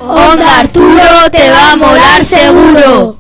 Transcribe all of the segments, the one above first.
Onda Arturo te va a molar seguro.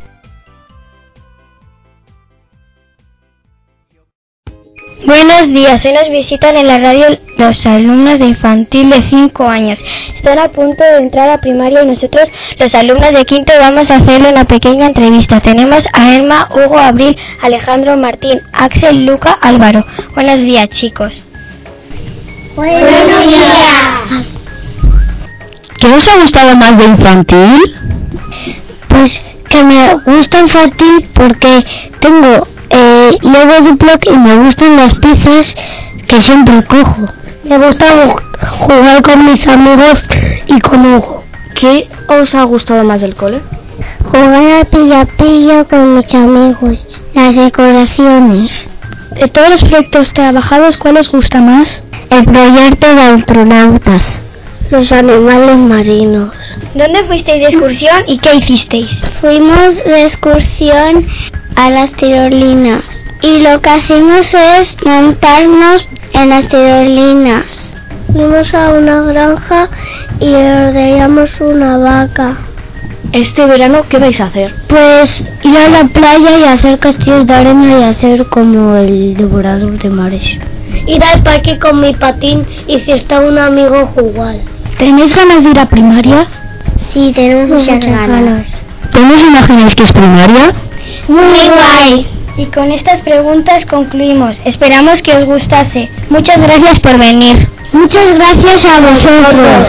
Buenos días, hoy nos visitan en la radio los alumnos de infantil de 5 años. Están a punto de entrar a primaria y nosotros, los alumnos de quinto, vamos a hacerle una pequeña entrevista. Tenemos a Emma, Hugo, Abril, Alejandro, Martín, Axel, Luca, Álvaro. Buenos días, chicos. Buenos días. ¿Qué os ha gustado más de infantil? Pues que me gusta infantil porque tengo Lego Duploc y me gustan las piezas que siempre cojo. Me gusta jugar con mis amigos y con Hugo. ¿Qué os ha gustado más del cole? Jugar al pillo con mis amigos. Las decoraciones. De todos los proyectos trabajados, ¿cuál os gusta más? El proyecto de astronautas. Los animales marinos. ¿Dónde fuisteis de excursión y qué hicisteis? Fuimos de excursión a las tirolinas y lo que hacemos es montarnos en las tirolinas. Fuimos a una granja y ordeñamos una vaca. ¿Este verano qué vais a hacer? Pues ir a la playa y hacer castillos de arena y hacer como el devorador de mares. Ir al parque con mi patín y si está un amigo jugar. ¿Tenéis ganas de ir a primaria? Sí, tenemos muchas ganas. ¿Cómo os imagináis que es primaria? Muy guay. Y con estas preguntas concluimos. Esperamos que os gustase. Muchas gracias por venir. Muchas gracias a vosotros.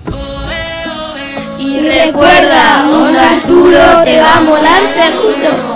Y recuerda, Onda Arturo te va a molar seguro.